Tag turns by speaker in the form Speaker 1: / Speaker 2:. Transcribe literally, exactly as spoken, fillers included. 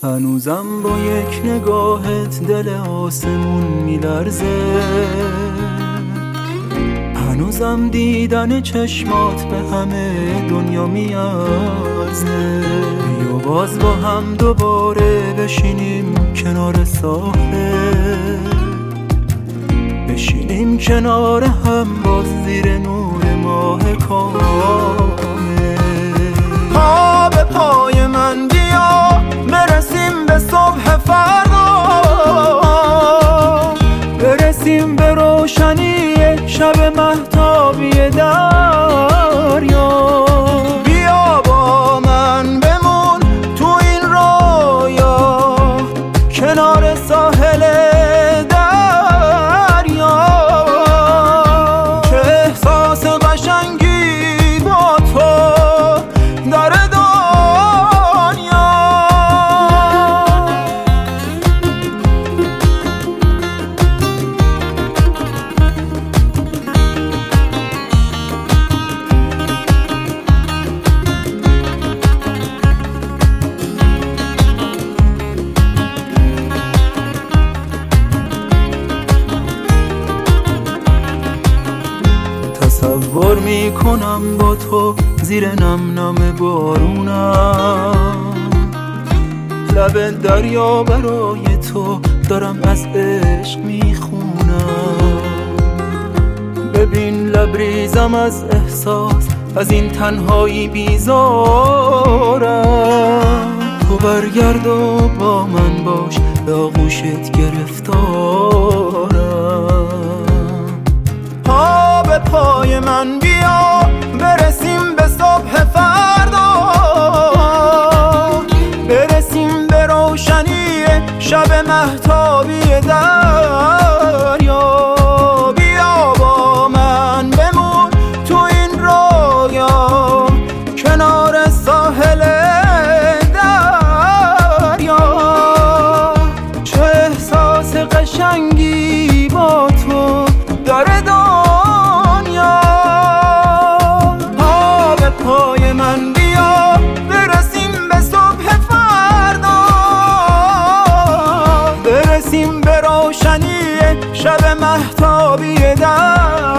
Speaker 1: هنوزم با یک نگاهت دل آسمون میلرزه، هنوزم دیدن چشمات به همه دنیا میارزه. بیا باز با هم دوباره بشینیم کنار ساحل، بشینیم کنار هم باز زیر نور ماه کامل.
Speaker 2: پا به پای من بیا برسیم به صبح فردا،
Speaker 1: برسیم به روشنی شب مهتابی دریا.
Speaker 2: بیا با من بمون تو این رویا کنار ساحل دریا. چه احساس قشنگی با تو در
Speaker 1: تصور میکنم با تو زیر نم نم بارونم، لب دریا برای تو دارم از عشق میخونم. ببین لبریزم از احساس، از این تنهایی بیزارم. تو برگرد و با من باش، به آغوشت گرفتارم.
Speaker 2: پا به پای من بیا برسیم به صبح فردا، برسیم به روشنی شب مهتابی دریا. بیا با من بمون تو این رویا کنار ساحل دریا. چه احساس قشنگی با تو در دنیا. پا به پای من بیا برسیم به صبح فردا، برسیم به روشنی شب مهتابی در